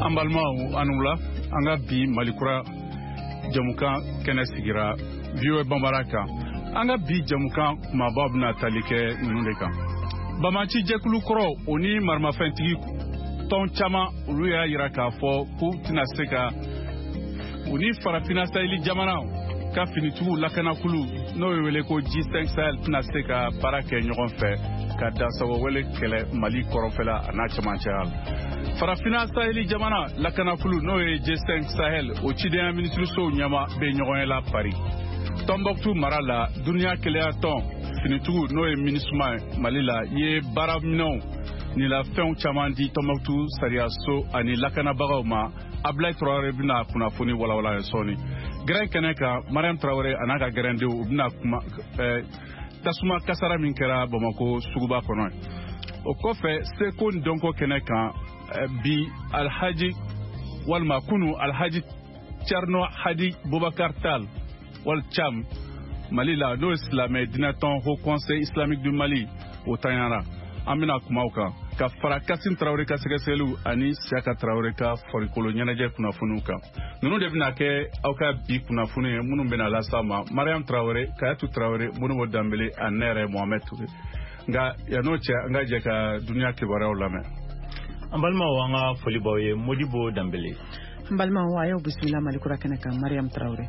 Ambalma anula anga bi malikura jamukan kene sigira viwe bambaraka anga bi jamukan mabab na talike nuneka bamachi jekulu koro oni marmafentigi ton chama uluya yiraka fo ku tina seka oni farafina sayli jamana ka finitugu lakana kulu no wele ko G5 Sahel tina seka parake ɲɔgɔn fɛ ka dasawo wele kɛlɛ Mali kɔrɔfɛla ana camancɛya farafina saheli jamana lakana kulu no ye G5 Sahel o cidenya ministre so ɲama be ɲɔgɔn la Paris Tombouctou mara la dunia keleya tɔn finitugu no ye MINUSMA Mali la ye baaraminɛw ni la fɛnw caman di Tombouctou sariya so ani lakanabagaw ma Ablaye Traoré bina kunnafoni walawala ye sɔɔni gɛrɛn kɛnɛ kan Mariam Traoré an'a ka gɛrɛndenw u bina kuma tasuma kasara min kɛra Bamako suguba kɔnɔ o kɔfɛ seko ni dɔnko kɛnɛ kan bi Alhaji walima kunu Alhaji Thierno Hadi Boubacar Tall wal Cham Mali la n'o ye silamɛ dinɛtɔn Haut Conseil Islamique du Mali o tanyara an bɛna kumaw kan ka fara Kassim Traoré ka sɛgɛsɛgɛliw ani Siaka Traoré ka farikolo ɲɛnajɛ kunnafoniw kan ninnu de bɛna kɛ aw ka bi kunnafoni ye minnu bɛna lasa ma Mariam Traoré Kayatu Traoré Modibo Dambele ani ne yɛrɛ Mohamed Touré nka yan'o cɛ an ka jɛ ka duniya kibaruyaw lamɛn an balimaw an ka foli b'aw ye Modibo Dambele an balimaw a y'aw bisimila Malikura kɛnɛ kan Mariam Traoré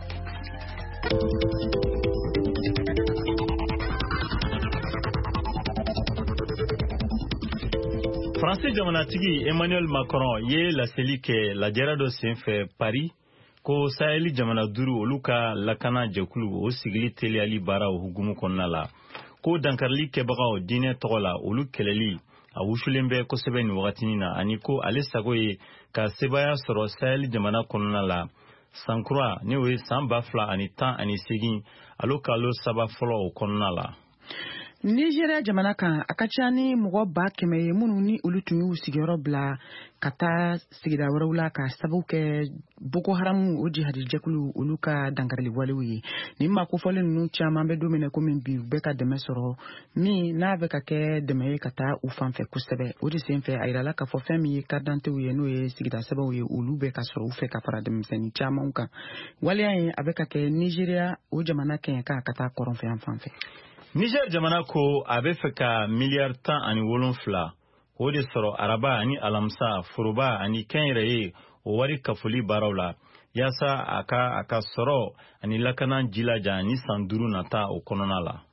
Français jamanatigi Emmanuel Macron ye laseli kɛ lajɛra dɔ senfɛ Paris ko Saheli jamana duuru olu ka lakana jɛkulu o sigili teliyali baaraw hukumu kɔnɔna la ko dankarili kɛbagaw diinɛ tɔgɔ la olu kɛlɛli a wusulen bɛ kosɛbɛ nin wagatinin na ani ko ale sago ye ka sebaya sɔrɔ Saheli jamana kɔnɔna la sankura ne o ye san 2018 alo kalo saba fɔlɔ o kɔnɔna la. Nigeria jamana kan a ka ca ni mɔgɔ 100,000 ye minnu ni olu tun y'u sigiyɔrɔ bila ka taa sigida wɛrɛw la ka sababu kɛ Boko Haram o jihadi jɛkulu olu ka dankarili walew ye ni ma kofɔlen ninnu caman bɛ don min na komi bi u bɛ ka dɛmɛ sɔrɔ min n'a bɛ ka kɛ dɛmɛ ye ka taa u fanfɛ kosɛbɛ o de senfɛ a yirala ka fɔ fɛn min ye carte d'identité ye n'o ye sigida sɛbɛnw ye olu bɛ ka sɔrɔ u fɛ ka fara denmisɛnnin caman kan waleya in a bɛ ka kɛ Nigeria o jamana kɛɲɛ ka taa kɔrɔnfɛ yan fanfɛ. Niger jamana ko a bɛ fɛ ka miliyari 17 o de sɔrɔ araba ani alamisa foroba ani kɛnyɛrɛ ye o wari kafoli baaraw la yaasa a ka sɔrɔ ani lakana jilaja ni san 5 nata o kɔnɔna la.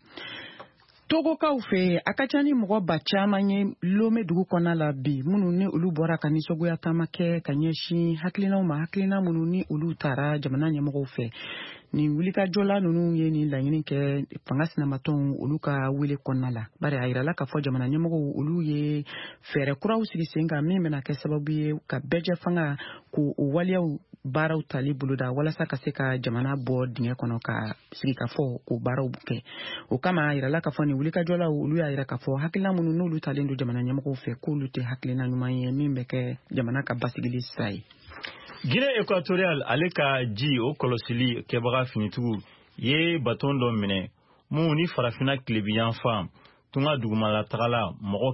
Togokaw fɛ a ka ca ni mɔgɔ ba caman ye Lomé dugu kɔnɔna la bi minnu ni olu bɔra ka nisɔngoya taama kɛ ka ɲɛsin hakilinaw ma hakilina minnu ni olu taara jamana ɲɛmɔgɔw fɛ ni wulikajɔla ninnu ye ni laɲini kɛ fanga sinamatɔnw olu ka wele kɔnɔna la bari a yirala ka fɔ jamana ɲɛmɔgɔw olu ye fɛɛrɛ kuraw sigi sen kan min bɛna kɛ sababu ye ka bɛjɛ fanga ko o waliyaw baaraw tali boloda walasa ka se ka jamana bɔ dingɛ kɔnɔ ka sigi ka fɔ ko baaraw kɛ o kama a yirala ka fɔ ni wulikajɔlaw olu y'a yira ka fɔ hakilina minnu n'olu talen don jamana ɲɛmɔgɔw fɛ k'olu tɛ hakilina ɲuman ye min bɛ kɛ jamana ka basigili sira ye. Guinée équatoriale ale ka ji o kɔlɔsili kɛbaga finitugu ye baton dɔ minɛ mun ni farafina kilebiyan fan tunga dugumala tagala mɔgɔ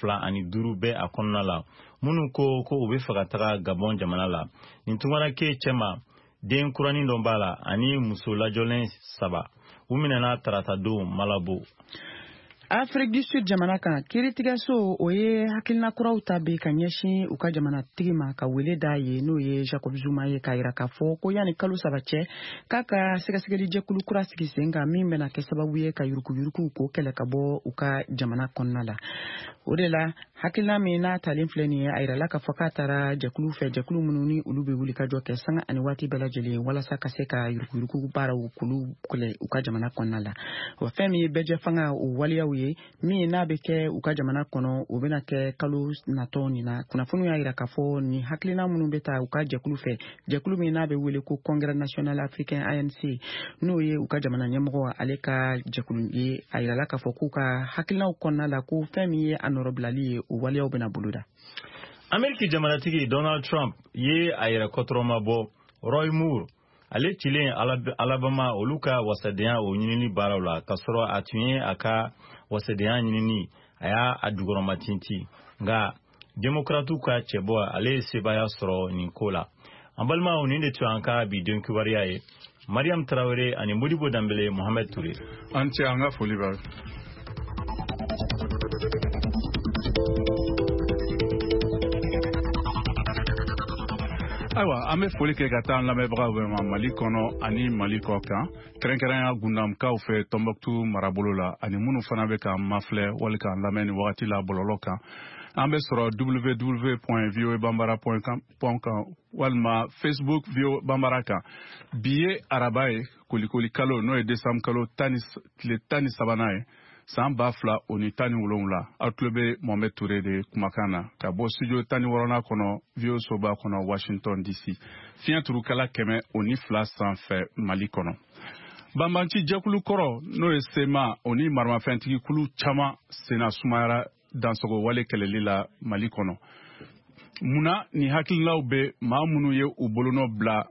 205 bɛ a kɔnɔna la minnu ko u bɛ fɛ ka taga Gabon jamana la nin tungara ke cɛma den kuranin dɔ b'a la ani muso lajɔlen 3 u minɛna tarata don Malabo. Afrique du Sud jamana kan kiiritigɛso o ye hakilina kuraw ta bi ka ɲɛsin u ka jamanatigi ma ka wele d'a ye n'o ye Jacob Zuma ye k'a yira k'a fɔ ko yanni kalo 3 cɛ k'a ka sɛgɛsɛgɛli jɛkulu kura sigi sen kan min bɛna kɛ sababu ye ka yurukuyuruku ko kɛlɛ ka bɔ u ka jamana kɔnɔna la o de la hakilina min n'a talen filɛ nin ye a yirala k'a fɔ k'a taara jɛkulu fɛ jɛkulu minnu ni olu bɛ wuli ka jɔ kɛ sanga ani waati bɛɛ lajɛlen walasa ka se ka yurukuyuruku baaraw k'olu kɛlɛ u ka jamana kɔnɔna la wa fɛn min ye bɛjɛ fanga o waliyaw ye min n'a bɛ kɛ u ka jamana kɔnɔ o bɛna kɛ kalo natɔ nin na kunnafoni y'a yira k'a fɔ ni hakilina minnu bɛ taa u ka jɛkulu fɛ jɛkulu min n'a bɛ wele ko Congrès National Africain ANC n'o ye u ka jamana ɲɛmɔgɔ ale ka jɛkulu ye a yirala k'a fɔ k'u ka hakilinaw kɔnɔna la ko fɛn min ye a nɔrɔbilali ye o waleyaw bɛna boloda. Amérique jamanatigi Donald Trump ye a yɛrɛ kɔtɔrɔma bɔ Roy Moore ale cilen Alabama olu ka wasadenya o ɲinini baaraw la ka sɔrɔ a tun ye a ka wasadenya ɲinini a y'a dugɔrɔma tinti nka Démocrates ka cɛbɔ ale sebaya sɔrɔ nin ko la. An balima nin de tun an ka bi den kibaruya ye. Mariam Traoré ani Modibo Dambele Mohamed Touré. An cɛ an ka foli b'a. Ayiwa an bɛ foli kɛ ka taa lamɛnbagaw bɛɛ ma Mali kɔnɔ ani Mali kɔ kan kɛrɛnkɛrɛnya gundamkaw fɛ Tombouctou marabolo la ani minnu fana bɛ ka mafilɛ wali ka lamɛn ni wagati la bɔlɔlɔ kan an bɛ sɔrɔ www.voabambara.com kan walima Facebook VOA Bambara kan bi ye araba ye kolikoli kalo n'o ye décembre kalo tile 13 ye san 2017 aw tulo bɛ Mohamed Touré de kumakan na ka bɔ studio 16 kɔnɔ VOA soba kɔnɔ Washington DC fiɲɛ turukala 102 sanfɛ Mali kɔnɔ. Banbanci jɛkulu kɔrɔ n'o ye SEMA o ni maramafɛntigi kulu caman senna sumayara dansogo wale kɛlɛli la Mali kɔnɔ. Munna ni hakilinaw bɛ maa minnu ye u bolonɔ bila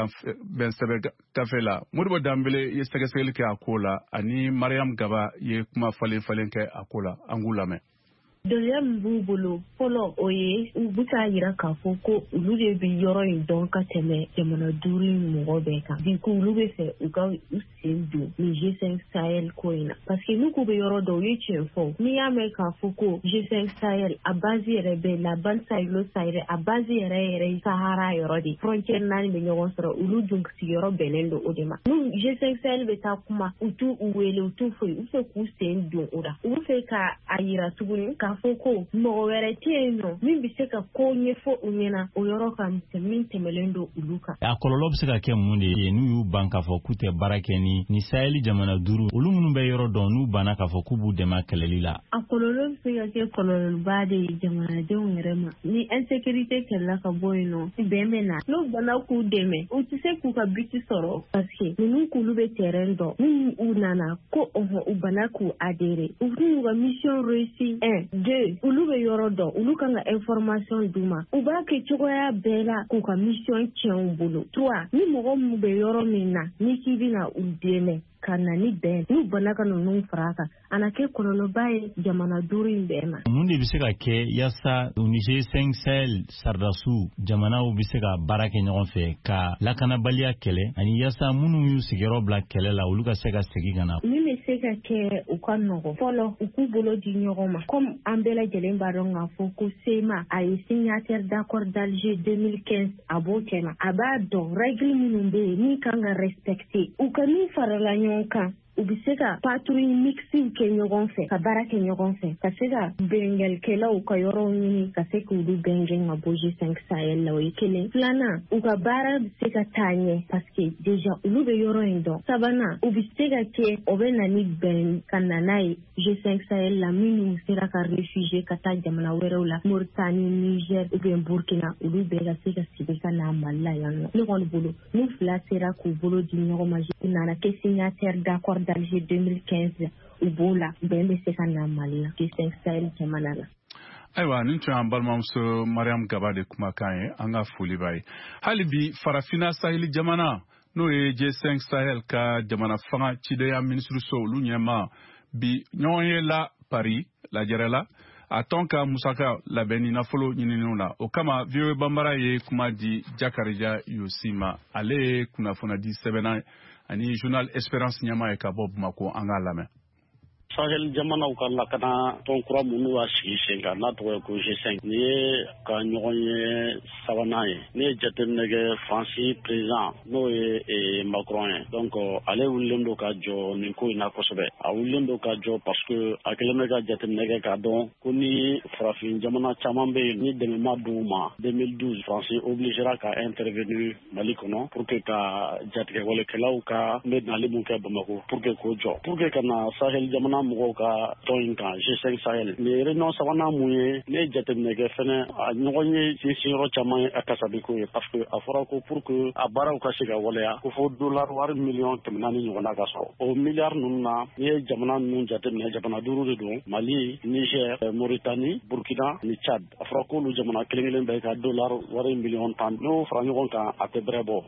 bɛnsɛbɛ gafe la Modibo Dambele ye sɛgɛsɛgɛli kɛ a ko la ani Mariam Gaba ye kuma falen kɛ a ko la an k'u lamɛn. Dɔnniya min b'u bolo fɔlɔ o ye u bɛ k'a jira k'a fɔ ko olu de bɛ yɔrɔ in dɔn ka tɛmɛ jamana duuru in mɔgɔ bɛɛ kan bi ko olu bɛ fɛ u ka u sen don ni G5 Sahel ko in na parce que n'u k'u bɛ yɔrɔ dɔn u ye tiɲɛ fɔ n'i y'a mɛn k'a fɔ ko G5 Sahel a base yɛrɛ bɛ la Ban Sahel Sahel a base yɛrɛ Sahara yɔrɔ de frontière 4 bɛ ɲɔgɔn sɔrɔ olu dun sigiyɔrɔ bɛnnen don o de ma n'u G5 Sahel bɛ taa kuma u t'u wele u t'u foyi u fɛ k'u sen don o la u bɛ fɛ ka a yira tuguni k'a fɔ ko mɔgɔ wɛrɛ tɛ yen nɔ min bɛ se ka ko ɲɛfɔ u ɲɛna o yɔrɔ kan min tɛmɛlen don olu kan. A kɔlɔlɔ bɛ se ka kɛ mun de ye n'u y'u ban k'a fɔ k'u tɛ baara kɛ ni Sahel jamana duuru olu minnu bɛ yɔrɔ dɔn n'u banna k'a fɔ k'u b'u dɛmɛ kɛlɛli la. A kɔlɔlɔ bɛ se ka kɛ kɔlɔlɔba de ye jamanadenw yɛrɛ ma ni insécurité kɛlɛla ka bɔ yen nɔ bɛn bɛ na n'u banna k'u dɛmɛ u tɛ se k'u ka biti sɔrɔ parce que ninnu k'olu bɛ terrain dɔn n'u u nana ko u banna k'u adhérer u y'u ka mission réussi 1 2 olu bɛ yɔrɔ dɔn olu kan ka information d'u ma u b'a kɛ cogoya bɛɛ la k'u ka mission tiɲɛ u bolo 3 ni mɔgɔ minnu bɛ yɔrɔ min na ni k'i bɛna u dɛmɛ ka na ni bɛn n'u banna ka ninnu fara kan a na kɛ kɔlɔlɔba ye jamana duuru in bɛɛ ma. Mun de bɛ se ka kɛ yaasa G5 Sahel sardasiw jamanaw bɛ se ka baara kɛ ɲɔgɔn fɛ ka lakanabaliya kɛlɛ ani yaasa minnu y'u sigiyɔrɔ bila kɛlɛ la olu ka se ka segin ka na. Min bɛ se ka kɛ u ka nɔgɔ fɔlɔ u k'u bolo di ɲɔgɔn ma comme an bɛɛ lajɛlen b'a dɔn k'a fɔ ko SEMA a ye signataire d'accord d'Alger 2015 a b'o kɛ na a b'a dɔn règle minnu bɛ yen min kan ka respecter u ka min farala ɲɔgɔn kan u bɛ se ka patrouille mixiw kɛ ɲɔgɔn fɛ ka baara kɛ ɲɔgɔn fɛ ka se ka bɛngalikɛlaw ka yɔrɔw ɲini ka se k'olu bɛngɛn ka bɔ G5 Sahel la o ye kelen filanan u ka baara bɛ se ka taa ɲɛ parce que déjà olu bɛ yɔrɔ in dɔn sabanan u bɛ se ka kɛ o bɛ na ni bɛn ka na n'a ye G5 Sahel la minnu sera ka réfugié ka taa jamana wɛrɛw la Mauritanie Niger ou bien Burkina olu bɛɛ ka se ka sigi ka na Mali la yan nɔ ne kɔni bolo n'u fila sera k'u bolo di ɲɔgɔn ma u nana kɛ signataire d'accord d'Alger 2015 u b'o la bɛn bɛ se ka na Mali la G5 Sahel jamana la. Ayiwa nin tun y'an balimamuso Mariam Gaba de kumakan ye an ka foli b'a ye hali bi farafina Sahel jamana n'o ye G5 Sahel ka jamana fanga cideya minisiriso olu ɲɛma bi ɲɔgɔn ye la Paris lajɛrɛ la a tɔn ka musaka labɛn ni nafolo ɲininiw na o kama VOA Bambara ye kuma di Jakarija Yosi ma ale ye kunnafonidi sɛbɛnna ani journal Espérance ɲɛma ye ka bɔ Bamako an k'a lamɛn. Sahel jamanaw ka lakana tɔn kura minnu b'a sigi sen kan n'a tɔgɔ ye ko G5 ni ye ka ɲɔgɔn ye sabanan ye ne ye jateminɛ kɛ Faransi président n'o ye Macron ye donc ale wulilen don ka jɔ nin ko in na kosɛbɛ a wulilen don ka jɔ parce que a kɛlen bɛ ka jateminɛ kɛ k'a dɔn ko ni farafin jamana caman bɛ yen ni dɛmɛ ma d'u ma 2012 Faransi obligera ka intervenir Mali kɔnɔ pour que ka jatigɛ walekɛlaw ka ne nali mun kɛ Bamako pour que k'o jɔ pour que ka na Sahel jamana mɔgɔw ka tɔn in kan G5 Sahel mais réunion sabanan mun ye ne ye jateminɛ kɛ fɛnɛ a ɲɔgɔn ye sinsinyɔrɔ caman ye a kasabiko ye parce que a fɔra ko pour que a baaraw ka se ka waleya ko fo dollar wari miliyɔn 400 ɲɔgɔnna ka sɔrɔ o miliyari ninnu na ni ye jamana ninnu jateminɛ jamana duuru de don Mali Niger Mauritanie Burkina ni Tchad a fɔra k'olu jamana kelen kelen bɛɛ ka dollar wari miliyɔn 10 n'o fara ɲɔgɔn kan a tɛ bɛrɛ bɔ bon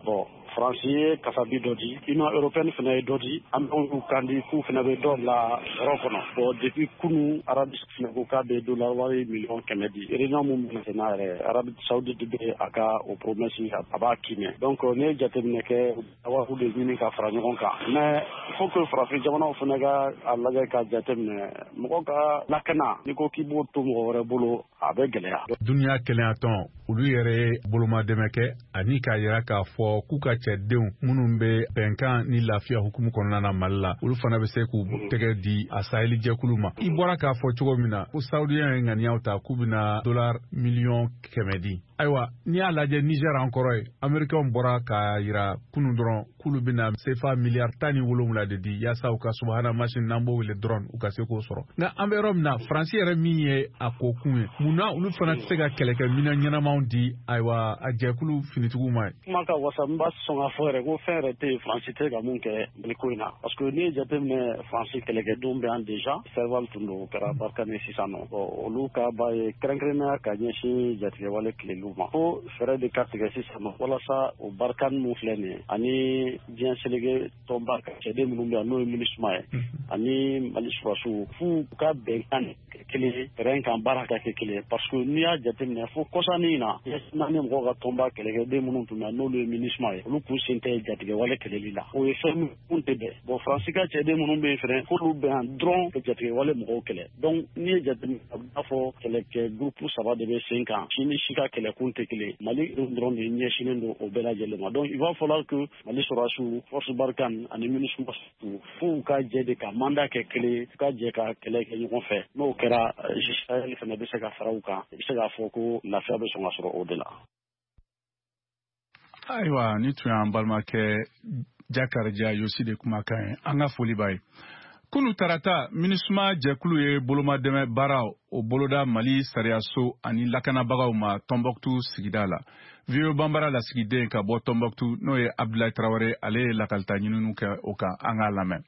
faransi ye kasabi dɔ di union européenne fana ye dɔ di an b'u kan di k'u fana bɛ dɔ bila yɔrɔ kɔnɔ bon depuis kunu arabi fana ko k'a bɛ dollar wari miliyɔn 100 di réunion mun bɛna se n'a yɛrɛ arabi saoudite bɛ a ka o promesse a b'a kiimɛ donc ne ye jateminɛ kɛ waati de ɲini ka fara ɲɔgɔn kan mais il faut que farafin jamanaw fana ka a lajɛ ka jateminɛ mɔgɔ ka lakana n'i ko k'i b'o to mɔgɔ wɛrɛ bolo a bɛ gɛlɛya. Duniya kɛlɛyatɔn olu yɛrɛ ye bolomadɛmɛ kɛ ani k'a yira k'a fɔ k'u ka cɛdenw minnu bɛ bɛnkan ni lafiya hukumu kɔnɔna na Mali la olu fana bɛ se k'u tɛgɛ di a saheli jɛkulu ma. I bɔra k'a fɔ cogo min na ko Saudiya ye ŋaniyaw ta k'u bɛna dollar miliyɔn 100 di. Ayiwa n'i y'a lajɛ Niger an kɔrɔ ye Américains bɔra k'a yira kunun dɔrɔn k'olu bɛna CFA miliyari 17 de di yaasa u ka subahana machine n'an b'o wele drone u ka se k'o sɔrɔ. Nka an bɛ yɔrɔ min na Faransi yɛrɛ min ye a ko kun ye munna olu fana tɛ se ka kɛlɛkɛ minɛn ɲɛnamaw di ayiwa a jɛkulu finitigiw ma ye. Kuma ka wasa n b'a sɔn k'a fɔ yɛrɛ ko fɛn yɛrɛ tɛ yen Faransi tɛ ka mun kɛ Mali ko in na parce que n'i ye jateminɛ Faransi kɛlɛkɛdenw bɛ yan déjà Serval tun don o kɛra Barkhane sisan nɔ olu ka ba ye kɛrɛnkɛrɛnnenya ka ɲɛsin jatigɛwale tileliw ma fo fɛɛrɛ de ka tigɛ sisan nɔ walasa o Barkhane mun filɛ nin ye ani diɲɛ seleke tɔnba ka cɛden minnu bɛ yan n'o ye MINUSMA ye ani Mali surasiw f'u ka bɛnkan kɛ kelen ye terrain kan baara ka kɛ kelen ye parce que n'i y'a jateminɛ fo kɔsannin na ni mɔgɔw ka tɔnba kɛlɛkɛden minnu tun bɛ n'olu ye MINUSMA ye olu kun sen tɛ jatigɛwale kɛlɛli la o ye fɛn min tɛ bɛn bon Faransi ka cɛden minnu bɛ yen fɛnɛ f'olu bɛ yan dɔrɔn ka jatigɛwale mɔgɔw kɛlɛ donc n'i ye jateminɛ a b'a fɔ kɛlɛkɛ groupe 3 de bɛ sen kan si ni si ka kɛlɛkun tɛ kelen Mali dɔrɔn de ɲɛsinnen don o bɛɛ lajɛlen ma donc il va falloir que Mali sɔrɔsiw force Barkhane ani MINUSMA f'u ka jɛ de ka mandat kɛ kelen ka jɛ ka kɛlɛ kɛ ɲɔgɔn fɛ n'o kɛra Sahel fana bɛ se ka fara u kan i bɛ se k'a fɔ ko lafiya bɛ sɔn ka sɔrɔ o de la. Ayiwa ni tun y'an balimakɛ Jakarija Yosi de kumakan ye an ka foli b'a ye. Kunu tarata MINUSMA jɛkulu ye bolomadɛmɛ baara o boloda Mali sariyaso ani lakanabagaw ma Tombouctou sigida la. Vieux Bambara lasigiden ka bɔ Tombouctou n'o ye Abdoulaye Traoré ale ye lakalita ɲininiw kɛ o kan an k'a lamɛn.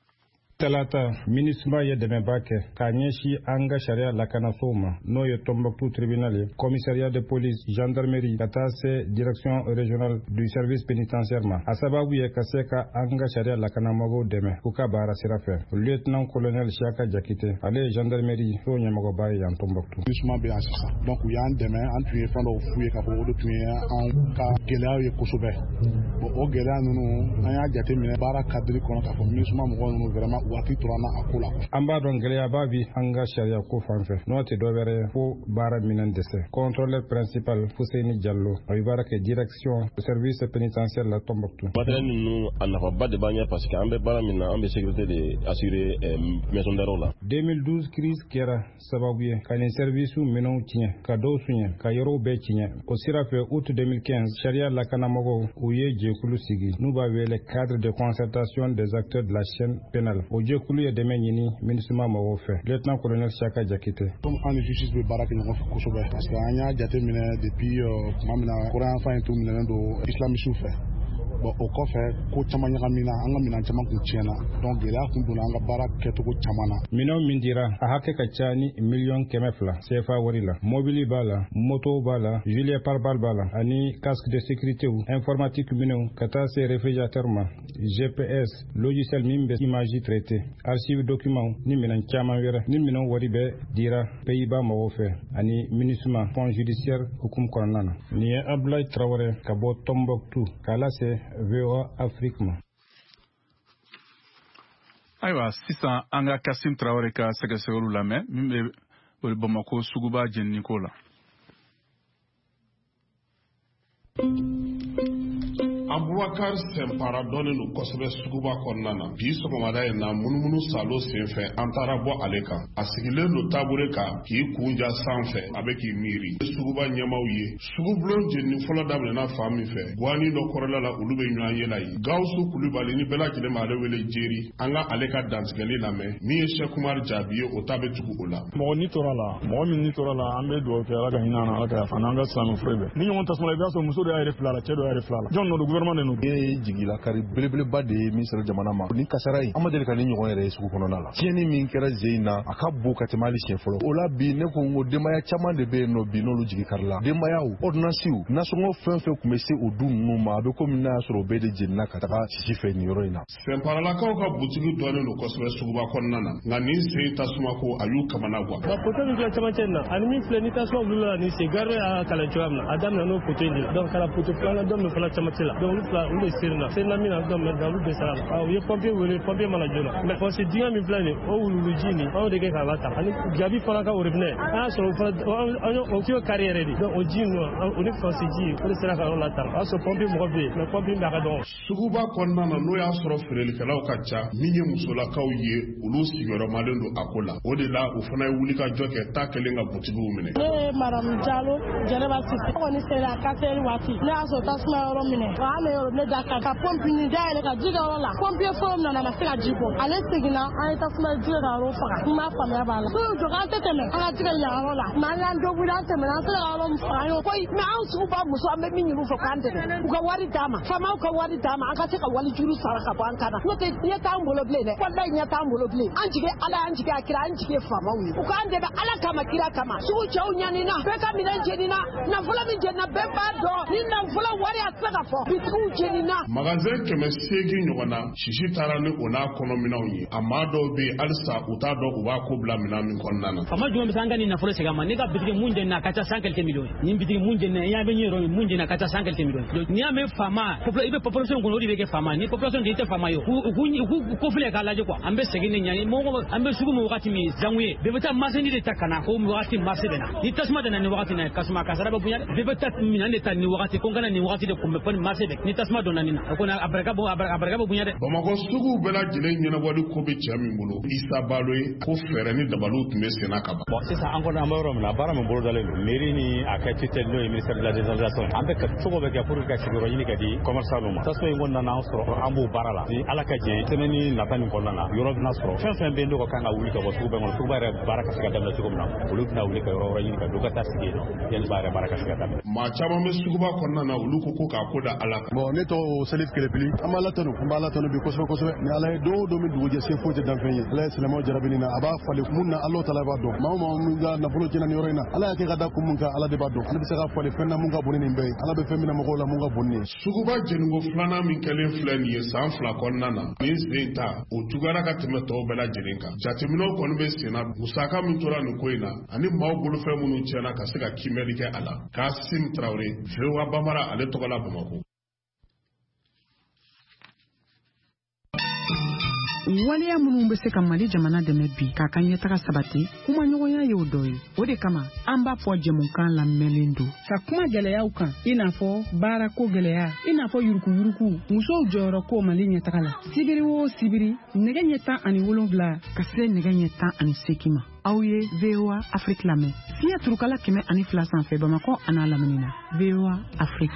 Talata MINUSMA ye dɛmɛba kɛ k'a ɲɛsin an ka sariya lakanasow ma n'o ye Tombouctou tribunal ye commissariat de police gendarmerie ka taa se direction régionale du service pénitentiaire ma a sababu ye ka se ka an ka sariya lakanamɔgɔw dɛmɛ u ka baara sira fɛ lieutenant colonel Siaka Jakite ale ye gendarmerie o ɲɛmɔgɔba ye yan Tombouctou. MINUSMA bɛ yan sisan donc u y'an dɛmɛ an tun ye fɛn dɔw f'u ye k'a fɔ o de tun ye an ka gɛlɛyaw ye kosɛbɛ bon o gɛlɛya ninnu an y'a jateminɛ baara cadre kɔnɔ k'a fɔ MINUSMA mɔgɔw ninnu vraiment waati turana a ko la. An b'a dɔn gɛlɛyaba bi an ka sariya ko fan fɛ n'o tɛ dɔ wɛrɛ fo baara minɛn dɛsɛ. Contrôleur principal Fuseni Diallo a bɛ baara kɛ direction service pénitentiaire la Tombouctou. Matériel ninnu a nafaba de b'an ɲɛ parce que an bɛ baara min na an bɛ sécurité de assurer maison d'arrêt la. 2012 crise kɛra sababu ye ka nin service minɛnw tiɲɛ ka dɔw suɲɛ ka yɔrɔw bɛɛ tiɲɛ o sira fɛ août 2015 sariya lakanamɔgɔw u ye jɛkulu sigi n'u b'a wele cadre de concertation des acteurs de la chaîne pénale o jɛkulu ye dɛmɛ ɲini MINUSMA mɔgɔw fɛ lieutenant colonel Siaka Jakite. Comme an ni justice bɛ baara kɛ ɲɔgɔn fɛ kosɛbɛ parce que an y'a jateminɛ depuis tuma min na kɔrɔyan fan in tun minɛnen don islamisiw fɛ bon o kɔfɛ ko caman ɲagamina an ka minɛn caman kun tiɲɛna donc gɛlɛya kun donna an ka baara kɛcogo caman na. Minɛnw min dira a hakɛ ka ca ni miliyɔn 200 CFA wari la mobili b'a la moto b'a la gilet pare-balles b'a la ani casque de sécurité informatique minɛnw ka taa se réfrigérateur ma GPS logiciel min bɛ image traité archive document ni minɛn caman wɛrɛ ni minɛn wari bɛ dira Pays-Bas mɔgɔw fɛ ani MINUSMA fonds judiciaire hukumu kɔnɔna na. Nin ye Abdoulaye Traoré ka bɔ Tombouctou k'a lase VOA Afrique ma. Ayiwa sisan an ka Kasim Traoré ka sɛgɛsɛgɛliw lamɛn min bɛ Bamako suguba jɛniniko la. Abubakar Sempara dɔnnen don kosɛbɛ suguba kɔnɔna na bi sɔgɔmada in na munumunu salo senfɛ an taara bɔ ale kan a sigilen don tabure kan k'i kunja sanfɛ a bɛ k'i miiri suguba ɲɛmaw ye sugubulon jenini fɔlɔ daminɛna fan min fɛ guani dɔ kɔrɔla la olu bɛ ɲɔgɔn yela ye Gawusu Kulibali ni bɛɛ lajɛlen ma ale wele Jeri an ka ale ka dantigɛli lamɛn min ye Cheikh Umar Jaabi ye o ta bɛ tugu o la mɔgɔ ni tora la mɔgɔ min ni tora la an bɛ dugawu kɛ Ala ka hinɛ na Ala ka yafa n'an ka silamɛ fure bɛɛ ni ɲɔgɔn tasuma i b'a sɔrɔ muso dɔ y'a yɛrɛ fila la cɛ dɔ y'a yɛrɛ fila la jɔn nɔ gouvernement de nous jigila kari belebeleba de ministre jamana ma ni kasara yi amadeli ka ni ɲɔgɔn yɛrɛ sugu kɔnɔna la tiɲɛni min kɛra zeina a ka bon ka tɛmɛ hali siɲɛ fɔlɔ o la bi ne ko n ko denbaya caman de bɛ yen nɔ bi n'olu jigi kari la denbayaw ordonnances nasɔngɔ fɛn fɛn tun bɛ se o du ninnu ma a bɛ komi n'a y'a sɔrɔ o bɛɛ de jenina ka taga sisi fɛ nin yɔrɔ in na. Fɛnparalakaw ka butigi dɔɔnin don kosɛbɛ suguba kɔnɔna na nka nin sen tasuma ko a y'u kamana guwa. Nka poto min filɛ camancɛ nin na ani min filɛ ni tasuma wulila la nin sen gare y'a kalan cogoya min na a daminɛ n'o poto in de la donc kala poto filanan dɔ min fana camancɛ la donc olu fila olu de serina min na donc maintenant olu bɛɛ sara la u ye pompier wele pompier mana joona mais parce que dingɛ min filɛ nin o wuluwuluji nin anw de kɛ k'a la ta ani jabi fana ka robinet an y'a sɔrɔ o tun ye kari yɛrɛ de donc o ji ninnu o ni fansi ji o de sera ka yɔrɔ la ta o y'a sɔrɔ pompier mɔgɔ bɛ yen mais pompier bɛ a ka dɔgɔ. Suguba kɔnɔna na n'o y'a sɔrɔ feerelikɛlaw ka ca min ye musolakaw ye olu sigiyɔrɔmalen don a ko la o de la o fana ye wuli ka jɔ kɛ taa kelen ka butigiw minɛ. Ne ye Madame Jalo Jɛnɛba Sise ne kɔni sera a kasɛri waati ne y'a sɔrɔ tasuma yɔrɔ minɛ wa an bɛ yɔrɔ ne da ka pompe nin dayɛlɛ ka ji kɛ yɔrɔ la pompier fɔlɔ min nana a ma se ka ji bɔ ale seginna an ye tasuma ji kɛ ka yɔrɔ faga n m'a faamuya b'a la n'o jɔ k'an tɛ tɛmɛ an ka ji kɛ yan yɔrɔ la mais an y'an dɔn an tɛmɛna an sera ka yɔrɔ min faga an y'o ko mais an sugu ba muso an bɛ min ɲini u fɛ k'an dɛmɛ u ka wari d'an ma faamaw ka wari d'an ma an ka se ka wali juru sara ka bɔ an kan na n'o tɛ ɲɛ t'an bolo bilen dɛ walayi ɲɛ t'an bolo bilen an jigi ala an jigi a kira an jigi faamaw ye u k'an dɛmɛ ala kama kira kama sugu cɛw ɲanina bɛɛ ka minɛn jenina nafolo min jenina bɛɛ b'a dɔn ni nafolo wari a tɛ se ka fɔ bitigiw jenina. Magasin 800 ɲɔgɔn na sisi taara ni o n'a kɔnɔminɛnw ye a maa dɔw bɛ yen halisa u t'a dɔn u b'a ko bila minɛn min kɔnɔna na. Faama jumɛn bɛ se an ka nin nafolo segin a ma ne ka bitigi mun jenina a ka ca 100 millions nin bitigi mun jenina i y'a bɛ ɲɛ yɔrɔ mun jenina a ka ca 100 millions n'i y'a mɛn faama i bɛ population kɔnɔ o de bɛ kɛ faama ni population de tɛ faama ye u k'u kofilɛ k'a lajɛ quoi an bɛ segin ni ɲani mɔgɔ an bɛ sugu min wagati min zangu ye bɛɛ bɛ taa masini de ta ka na ko wagati marché bɛ na ni tasuma bɛ na ni wagati na kasuma kasara bɛ bonya bɛɛ bɛ taa minɛn de ta ni wagati ko n kana ni wagati de kunbɛn fɔ ni marché bɛ ni tasuma donna nin na o kɔni a barika bɛ bonya dɛ. Bamakɔ suguw bɛɛ lajɛlen ɲɛnabɔli ko bɛ cɛ min bolo Isa Balo ye ko fɛɛrɛ ni dabaliw tun bɛ senna ka ban. Bon sisan an kɔni an bɛ yɔrɔ min na baara min bolo dalen don mairie ni a kɛ tutelle n'o ye ministère de la décentralisation an bɛ cogo bɛ kɛ pour que ka sigiyɔrɔ ɲini ka di commerçant ma tasuma in kɔnɔna na an sɔrɔ an b'o baara la ni ala ka jɛ semaine nata nin kɔnɔna na yɔrɔ bɛna sɔrɔ fɛn fɛn bɛ yen n'o ka kan ka wuli ka bɔ sugu bɛɛ kɔnɔ suguba yɛrɛ baara ka se ka daminɛ cogo min na olu bɛna wuli ka yɔrɔ wɛrɛ ɲini ka don ka taa sigi yen nɔ yanni ba yɛrɛ baara ka se ka daminɛ. Maa caman bɛ suguba kɔnɔna na olu ko k'a ko da ala kan. Bon ne tɔgɔ Salif Kelepili an b'a latanu bi kosɛbɛ ni ala ye don o don min dugujɛ se foyi tɛ danfɛn ye ala ye silamɛw jarabi nin na a b'a falen mun na ala tala b'a dɔn maa o maa min ka nafolo tiɲɛna nin yɔrɔ in na ala y'a kɛ ka da kun min kan ala de b'a dɔn ale bɛ se ka falen fɛn na mun ka bon ni nin bɛɛ ye ala bɛ fɛn min na mɔgɔw la mun ka bon ni ye. Suguba jɛniko filanan min kɛlen filɛ nin ye san 2 kɔnɔna na nin sen ta o juguyara ka tɛmɛ tɔw bɛɛ lajɛlen kan jateminɛw kɔni bɛ senna musaka min tora nin ko in na ani maaw bolofɛn minnu tiɲɛna ka se ka kimɛli kɛ a la Kasim Traoré VOA Bambara ale tɔgɔ la Bamakɔ. waleya minnu bɛ se ka Mali jamana dɛmɛ bi k'a ka ɲɛtaga sabati kuma ɲɔgɔnya ye o dɔ ye o de kama an b'a fɔ jɛmukan lamɛnlen don ka kuma gɛlɛyaw kan i n'a fɔ baarako gɛlɛya i n'a fɔ yurukuyuruku musow jɔyɔrɔ ko Mali ɲɛtaga la sibiri o sibiri nɛgɛ ɲɛ 17 ka se nɛgɛ ɲɛ 18 ma aw ye VOA Afrique lamɛn fiɲɛ turukala 102 sanfɛ Bamakɔ a n'a lamini na VOA Afrique.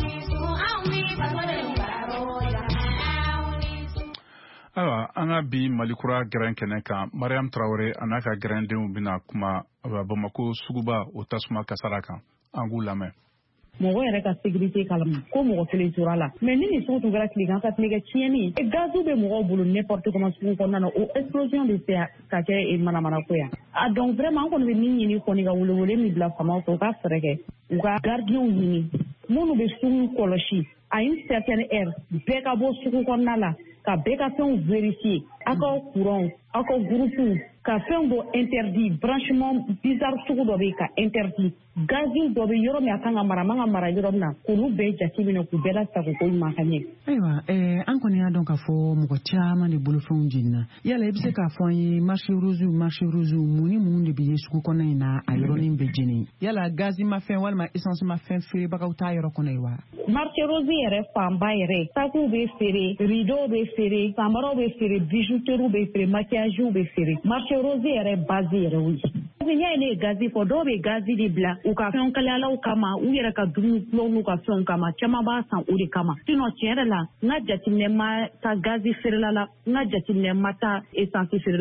Ayiwa an ka bi Malikura gɛrɛn kɛnɛ kan Mariam Traoré a n'a ka gɛrɛndenw bɛna kuma Bamako suguba o tasuma kasara kan an k'u lamɛn. Mɔgɔ yɛrɛ ka sécurité kalama ko mɔgɔ kelen tora la mais ni nin sugu tun kɛra tilegan ka tile kɛ tiɲɛni gaziw bɛ mɔgɔw bolo n'importe comment sugu kɔnɔna na o explosion bɛ se ka kɛ manamana ko yan a donc vraiment an kɔni bɛ min ɲini kɔni ka welewele min bila faamaw fɛ u ka fɛɛrɛ kɛ u ka gardiens ɲini minnu bɛ sugu kɔlɔsi à une certaine heure bɛɛ ka bɔ sugu kɔnɔna la ka bɛɛ ka fɛnw vérifier aw ka courant aw ka groupe ka fɛn dɔ interdit branchement bizarre sugu dɔ bɛ ka interdit gaziw dɔ bɛ yɔrɔ min a kan ka mara man ka mara yɔrɔ min na k'olu bɛɛ jateminɛ k'u bɛɛ lasago ko ɲuman ka ɲɛ. Ayiwa an kɔni y'a dɔn k'a fɔ mɔgɔ caman de bolofɛnw jenina yala i bɛ se k'a fɔ an ye marché rose mun ni mun de bɛ ye sugu kɔnɔ in na a yɔrɔnin bɛ jeni yala gazi ma fɛn walima essence ma fɛn feerebagaw t'a yɔrɔ kɔnɔ ye wa. marché rose yɛrɛ fanba yɛrɛ sakiw bɛ feere rideau bɛ feere samaraw bɛ feere bijouterie bɛ feere maquillagew bɛ feere marché rose yɛrɛ base yɛrɛ o ye. n'i y'a ye ne ye gazi fɔ dɔw bɛ gazi de bila u ka fɛnw kalayalaw kama u yɛrɛ ka dumuni kulɔw n'u ka fɛnw kama caman b'a san o de kama sinon tiɲɛ yɛrɛ la n ka jateminɛ ma taa gazi feerela la n ka jateminɛ ma taa essence feerela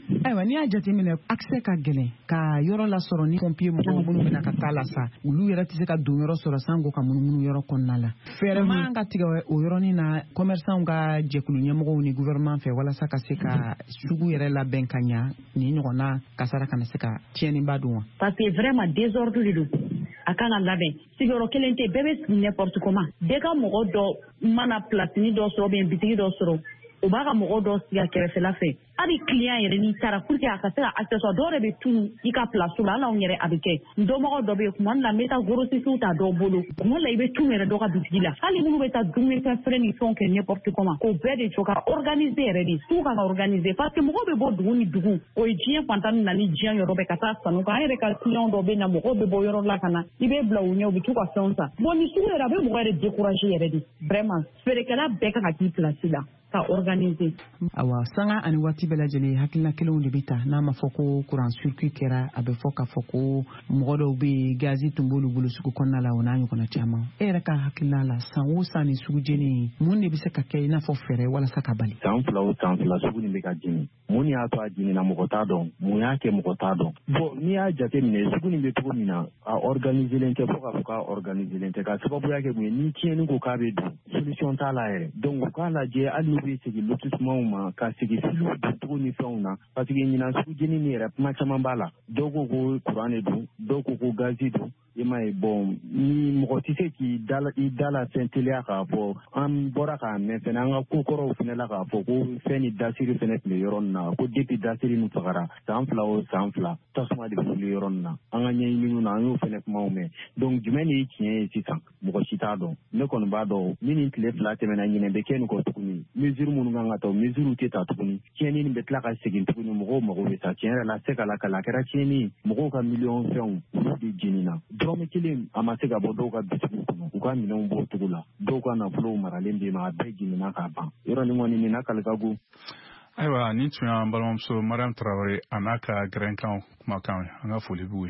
Ayiwa n'i y'a jateminɛ accès ka gɛlɛn ka yɔrɔ la sɔrɔ ni pompier mɔgɔw minnu bɛna ka taa la sa olu yɛrɛ tɛ se ka don yɔrɔ sɔrɔ sanko ka munumunu yɔrɔ kɔnɔna la fɛɛrɛ man ka tigɛ o yɔrɔnin na commerçants ka jɛkulu ɲɛmɔgɔw ni gouvernement fɛ walasa ka se ka sugu yɛrɛ labɛn ka ɲa ni ɲɔgɔnna kasara kana se ka tiɲɛniba don wa parce que vraiment désordre de don a kan ka labɛn sigiyɔrɔ kelen tɛ bɛɛ bɛ sigi n'importe comment bɛɛ ka mɔgɔ dɔ mana platini dɔ sɔrɔ bien bitigi dɔ sɔrɔ o b'a ka mɔgɔ dɔ sigi a kɛrɛfɛla fɛ hali client yɛrɛ n'i taara pour que a ka se ka accessoire dɔw yɛrɛ bɛ tunu i ka place la hali anw yɛrɛ a bɛ kɛ dɔnbagaw dɔ bɛ yen tuma dɔ la n bɛ taa grossistes ta dɔw bolo tuma dɔ la i bɛ tunu yɛrɛ dɔ ka bitigi la hali minnu bɛ taa dumunifɛn feere ni fɛnw kɛ n'importe comment k'o bɛɛ de jɔ ka organiser yɛrɛ de sugu kan ka organiser parce que mɔgɔw bɛ bɔ dugu ni dugu o ye diɲɛ fantan na ni diɲɛ yɔrɔ bɛɛ ka taa sanu kan an yɛrɛ ka client dɔw bɛ na mɔgɔw bɛ bɔ yɔrɔ la ka na i bɛ bila u ɲɛ u bɛ t'u ka fɛnw san bon ni sugu yɛrɛ a bɛ mɔgɔ yɛrɛ décourager yɛrɛ de vraiment feerekɛla bɛɛ kan ka k'i place la ka organiser awa sanga ani waati bɛɛ lajɛlen hakilina kelenw de bɛ ta n'a ma fɔ ko courant circuit kɛra a bɛ fɔ k'a fɔ ko mɔgɔ dɔw bɛ yen gazi tun b'olu bolo sugu kɔnɔna la o n'a ɲɔgɔnna caman e yɛrɛ ka hakilina la san o san ni sugu jeni mun de bɛ se ka kɛ i n'a fɔ fɛɛrɛ walasa ka bali san fila o san fila sugu nin bɛ ka jeni mun y'a to a jenina mɔgɔ t'a dɔn mun y'a kɛ mɔgɔ t'a dɔn bon n'i y'a jateminɛ sugu nin bɛ cogo min na a organiselen tɛ fo k'a fɔ k'a organiselen tɛ ka sababuya kɛ mun ye ni tiɲɛni ko k'a bɛ don solution t'a la yɛrɛ donc u k'a lajɛ hali n'u bɛ segin lotissement ma ka segin filiw don cogo ni fɛnw na parce que ɲinan sugu jeni nin yɛrɛ kuma caman b'a la dɔw ko ko courant de don dɔw ko ko gazi don i m'a ye bon ni mɔgɔ tɛ se k'i da la fɛn teliya k'a fɔ an bɔra k'a mɛn fɛnɛ an ka ko kɔrɔw fɛnɛ la k'a fɔ ko fɛn ni dasiri fɛnɛ tun bɛ yɔrɔ nin na ko depuis dasiri nin fagara san fila o san fila tasuma de bɛ wuli yɔrɔ nin na an ka ɲɛɲiniw na an y'o fɛnɛ kumaw mɛn donc jumɛn de ye tiɲɛ ye sisan mɔgɔ si t'a dɔn ne kɔni b'a dɔn ni nin tile fila tɛmɛna ɲinɛ bɛ kɛ nin kɔ tuguni mesure minnu kan ka ta mesure tɛ ta tuguni tiɲɛni nin bɛ tila ka segin tuguni mɔgɔw mago bɛ sa tiɲɛ yɛrɛ la se ka lakala a kɛra tiɲɛni mɔgɔw ka miliyɔn fɛnw olu de jenina dɔrɔmɛ kelen a ma se ka bɔ dɔw ka bitigiw kɔnɔ u ka minɛnw bɔ cogo la dɔw ka nafolow maralen bɛ ma a bɛɛ jenina k'a ban yɔrɔ nin kɔni nin na kalikago ayiwa nin tun y'an balimamuso mariam tarawele a n'a ka gɛrɛnkan kumakan ye an ka foli b'u ye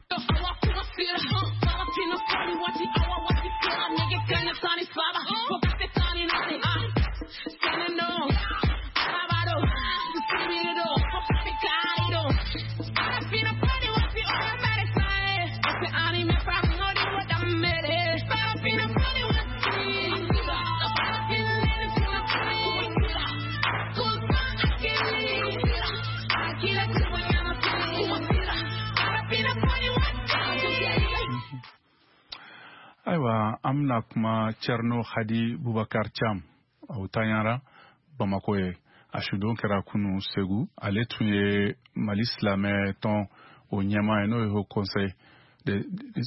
ayiwa an bɛna kuma Cerno Hadi Bubakar Cam o tanyara Bamako ye a sudon kɛra kunu Segu ale tun ye Mali silamɛ tɔn o ɲɛmaa ye n'o ye Haut Conseil de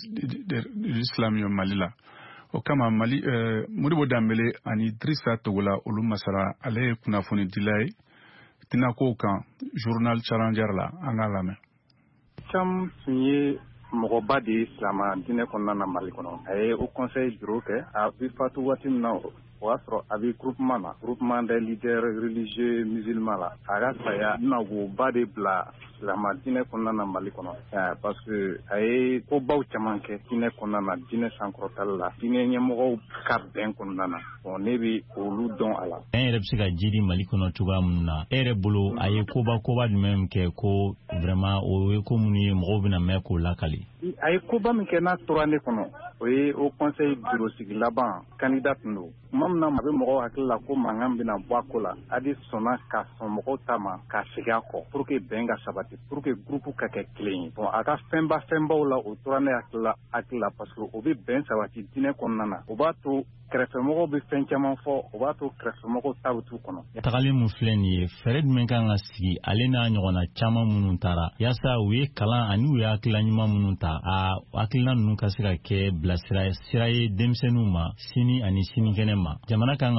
l'Islam ye Mali la o kama Mali Modibo Dambele ani Drissa Togola olu masara ale ye kunnafoni dila ye tinakow kan journal Challenger la an ka lamɛn Cam tun ye mɔgɔba de ye silamɛ diinɛ kɔnɔna na Mali kɔnɔ a ye Haut Conseil bureau kɛ a bɛ fatu waati min na o y'a sɔrɔ a bɛ groupement des leaders religieux musulmans la a ka saya nagoba de bila silamɛ diinɛ kɔnɔna na Mali kɔnɔ parce que a ye kobaw caman kɛ diinɛ kɔnɔna na diinɛ sankɔrɔtali la diinɛ ɲɛmɔgɔw ka bɛn kɔnɔna na bon ne bɛ olu dɔn a la. An yɛrɛ bɛ se ka jidi Mali kɔnɔ cogoya min na e yɛrɛ bolo a ye koba jumɛn kɛ ko vraiment o ye ko minnu ye mɔgɔw bɛna mɛn k'o lakali. A ye koba min kɛ n'a tora ne kɔnɔ o ye Haut Conseil bureau sigi laban candidat tun don tuma min na a bɛ mɔgɔw hakili la ko mankan bɛna bɔ a ko la Hadi sɔnna ka sɔn mɔgɔw ta ma ka segin a kɔ pour que bɛn ka sabati pour que groupe ka kɛ kelen ye bon a ka fɛnbaw la o tora ne hakili la parce que o bɛ bɛn sabati diinɛ kɔnɔna na o b'a to kɛrɛfɛmɔgɔw bɛ fɛn caman fɔ o b'a to kɛrɛfɛmɔgɔw ta bɛ t'u kɔnɔ. Tagalen min filɛ nin ye fɛɛrɛ jumɛn kan ka sigi ale n'a ɲɔgɔnna caman minnu taara yaasa u ye kalan ani u ye hakilina ɲuman minnu ta a hakilina ninnu ka se ka kɛ bilasira sira ye denmisɛnninw ma sini ani sinikɛnɛ ma jamana kan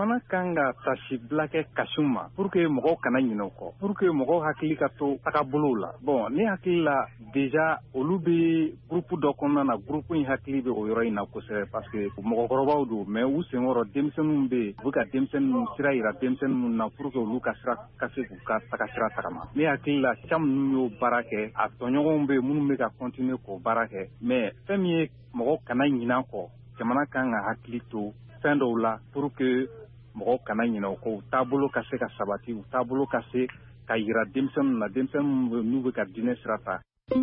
ka tasi bila kɛ kasiw ma pour que mɔgɔw kana ɲinɛ o kɔ pour que mɔgɔw hakili ka to tagabolow la bon ne hakili la déjà olu bɛ groupe dɔ kɔnɔna na groupe in hakili bɛ o yɔrɔ in na kosɛbɛ parce que mɔgɔkɔrɔbaw don mais u senkɔrɔ denmisɛnninw bɛ yen u bɛ ka denmisɛnninw sira yira denmisɛnninw na pour que olu ka se k'u ka taga sira tagama ne hakili la Cam ninnu y'o baara kɛ a tɔɲɔgɔnw bɛ yen minnu bɛ ka continuer k'o baara kɛ mais fɛn min ye mɔgɔw kana ɲinɛ kɔ jamana kan ka hakili to fɛn dɔw la pour que mɔgɔw kana ɲinɛ o kɔ u taabolo ka se ka sabati u taabolo ka se ka yira denmisɛnninw na denmisɛnninw n'u bɛ ka diinɛ sira ta.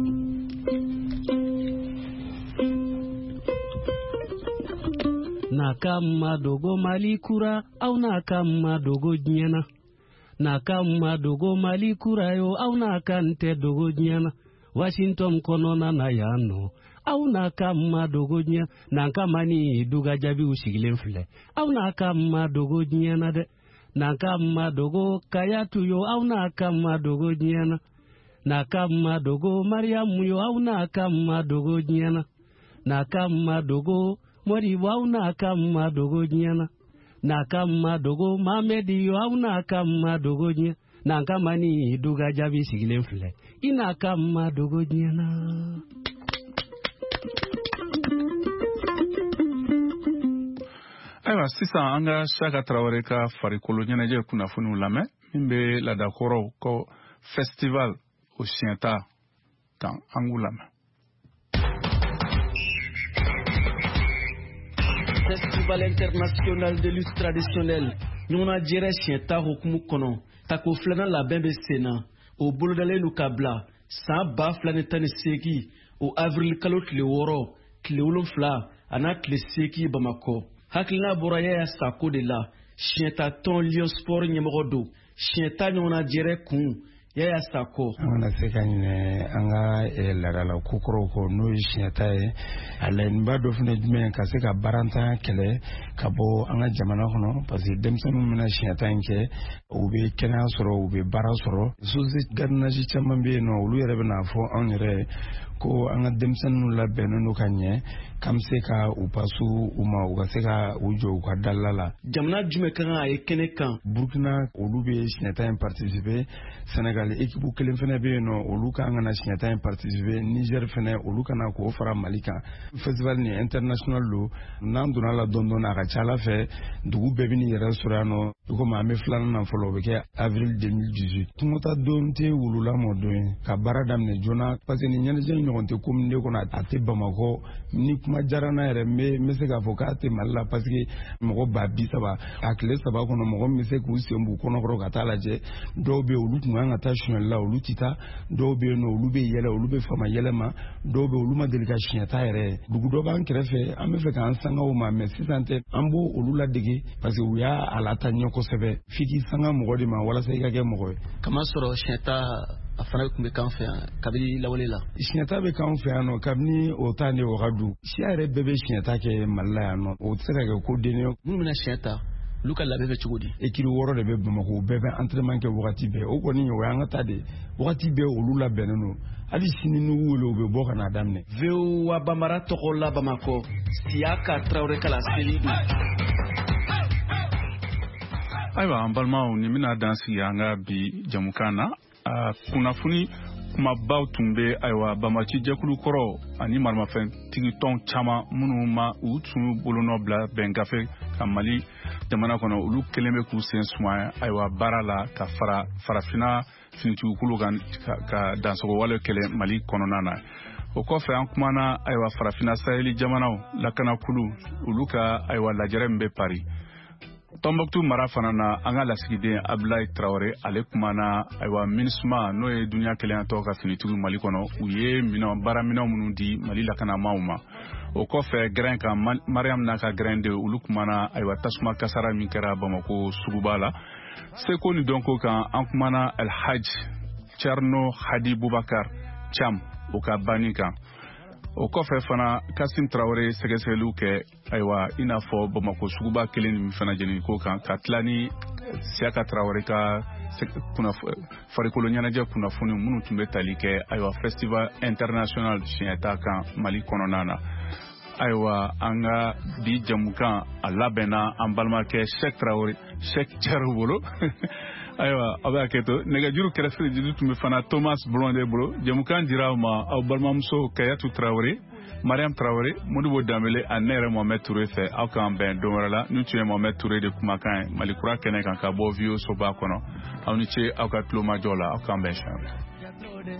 Nakama dogo malikura au nakama dogo nyana. Nakama dogo malikura yo au nakante dogo nyana. Washington konona na yano. Au nakama dogo nyana. Nakamani duga jabi usigilen file. Au nakama dogo nyana de. Nakama dogo kayatu yo au nakama dogo nyana. Nakama dogo Mariamu yo au nakama dogo nyana. Nakama dogo Mori wau nakama dogo nyana. Nakama dogo Mamedi yo au nakama dogo nyana. Nakamani duga jabi sigilen file. Inakama dogo nyana. Ayiwa sisan an ka Saka Traoré ka farikolo ɲɛnajɛ kunnafoniw lamɛn min bɛ laadakɔrɔw ko festival o siɲɛta kan an k'u lamɛn. Festival international de lutte traditionnelle ɲɔgɔnna jɛrɛ siɲɛta hukumu kɔnɔ tako filanan labɛn bɛ sen na o bolodalen n'u ka bila san 2018 o avril kalo tile 6 tile 7 a n'a tile 8 Bamakɔ. Hakilina bɔra Yaya Sako de la siɲɛta tɔn Lion Sport ɲɛmɔgɔ don siɲɛta ɲɔgɔnna jɛrɛ kun Yaya Sako. An ka se ka ɲinɛ an ka laadala kokɔrɔw kɔ n'o ye siɲɛta ye a laɲiniba dɔ fana jumɛn ka se ka barantanya kɛlɛ ka bɔ an ka jamana kɔnɔ parce que denmisɛnninw bɛna siɲɛta in kɛ u bɛ kɛnɛya sɔrɔ u bɛ baara sɔrɔ société gardiennage caman bɛ yen nɔ olu yɛrɛ bɛna fɔ anw yɛrɛ ko an ka denmisɛnninw labɛnnen don ka ɲɛ k'an bɛ se ka u pasu u ma u ka se ka u jɔ u ka dalila la. Jamana jumɛn ka kan a ye kɛnɛ kan. Burkina olu bɛ siɲɛta in participer, Senegal équipe kelen fana bɛ yen nɔ olu kan ka na siɲɛta in participer, Niger fana olu kana k'o fara Mali kan. Festival ni international don n'an donna la dɔɔni a ka ca Ala fɛ dugu bɛɛ bɛ n'i yɛrɛ sɔrɔ yan nɔ i komi an bɛ filanan na fɔlɔ o bɛ kɛ avril 2018. Tungota don tɛ wulula mɔ don ye ka baara daminɛ joona parce que ni ɲɛnajɛ ɲɔgɔn tɛ komi ne kɔnɔ a tɛ Bamakɔ ni kuma diyara n'a yɛrɛ n bɛ se k'a fɔ k'a tɛ Mali la parce que mɔgɔ 30,000 a tile 3 kɔnɔ mɔgɔ min bɛ se k'u sen b'u kɔnɔkɔrɔ ka taa lajɛ dɔw bɛ olu tun kan ka taa suɲɛli la olu tɛ taa dɔw bɛ yen nɔ olu bɛ yɛlɛ olu bɛ fama yɛlɛ ma dɔw bɛ olu ma deli ka siɲɛta yɛrɛ dugu dɔ b'an kɛrɛfɛ an bɛ fɛ k'an sanga o ma mais sisan tɛ an b'o olu ladege parce que u y'a lata ɲɛ kosɛbɛ f'i k'i sanga mɔgɔ de ma walasa i ka kɛ mɔgɔ ye. Kamasɔrɔ siɲɛta a fana tun bɛ k'an fɛ yan kabini lawale la. Siɲɛta bɛ k'an fɛ yan nɔ kabini o ta ni wagadu siya yɛrɛ bɛɛ bɛ siɲɛta kɛ Mali la yan nɔ o tɛ se ka kɛ ko denni ye. Minnu bɛna siɲɛta olu ka labɛn bɛ cogo di. Écurie 6 de bɛ Bamakɔ u bɛɛ bɛ entraînement kɛ wagati bɛɛ o kɔni o y'an ka ta de wagati bɛɛ olu labɛnnen don hali sini n'u wele u bɛ bɔ ka n'a daminɛ. VOA Bambara tɔgɔ la Bamakɔ Saka Traoré kala seli don. Ayiwa an balimaw ni bɛna dan sigi an ka bi jamukan na kunnafoni kumabaw tun bɛ ayiwa Bamaci jɛkulu kɔrɔ ani maramafɛntigi tɔn caman minnu ma u tun bolonɔ bila bɛn gafe ka Mali jamana kɔnɔ olu kelen bɛ k'u sen sumaya ayiwa baara la ka farafina finitigikulu kan ka dansogo wale kɛlɛ Mali kɔnɔna na. O kɔfɛ an kumana ayiwa farafina saheli jamanaw lakanakulu olu ka ayiwa lajɛrɛ min bɛ Paris. Tombouctou mara fana na an ka lasigiden Abdoulaye Traoré ale kumana ayiwa MINUSMA n'o ye duniya keleyatɔ ka finitigiw Mali kɔnɔ u ye baara minɛw minnu di Mali lakanamaw ma. O kɔfɛ grain kan Mariam n'a ka grain de olu kumana ayiwa tasuma kasara min kɛra Bamako suguba la. Seko ni dɔnko kan an kumana El Hadj Thierno Hadi Boubacar Thiam o ka banni kan. O kɔfɛ fana Kassim Traoré sɛgɛsɛgɛliw kɛ ayiwa i n'a fɔ Bamako suguba kelen min fana jɛnini ko kan ka tila ni Saka Traoré ka farikolo ɲɛnajɛ kunnafoni minnu tun bɛ tali kɛ ayiwa festival international siɲɛta kan Mali kɔnɔna na. Ayiwa an ka bi jamukan a labɛnna an balimakɛ Cheikh Traoré Cheikh Thierno bolo ayiwa aw b'a kɛ to nɛgɛjuru kɛrɛfɛ juru tun bɛ fana Thomas Blonde bolo jamukan dira aw ma aw balimamuso Kayatu Traoré Mariam Traoré Modibo Dambele ani ne yɛrɛ Mohamed Touré fɛ aw k'an bɛn don wɛrɛ la ni tun ye Mohamed Touré de kumakan ye Malikura kɛnɛ kan ka bɔ VOA soba kɔnɔ aw ni ce aw ka tulomajɔ la aw k'an bɛn siɲɛ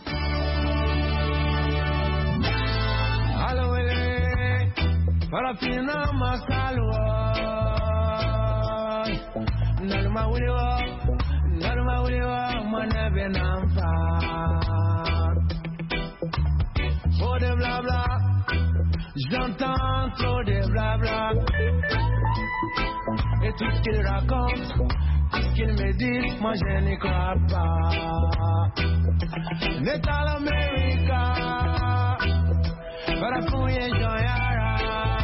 Farafina masalwa nalma wuliwa Trop de blabla, j'entends trop de blabla. Et tout ce qu'ils racontent, tout ce qu'ils me disent, moi je n'y crois pas. Metal America, para fouiller Joyara.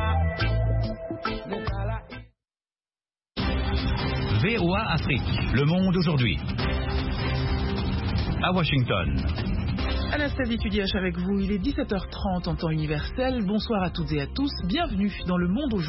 VOA Afrique, le monde aujourd'hui. À Washington. Anastasie Tudiach avec vous, il est 17h30 en temps universel. Bonsoir à toutes et à tous, bienvenue dans Le Monde aujourd'hui.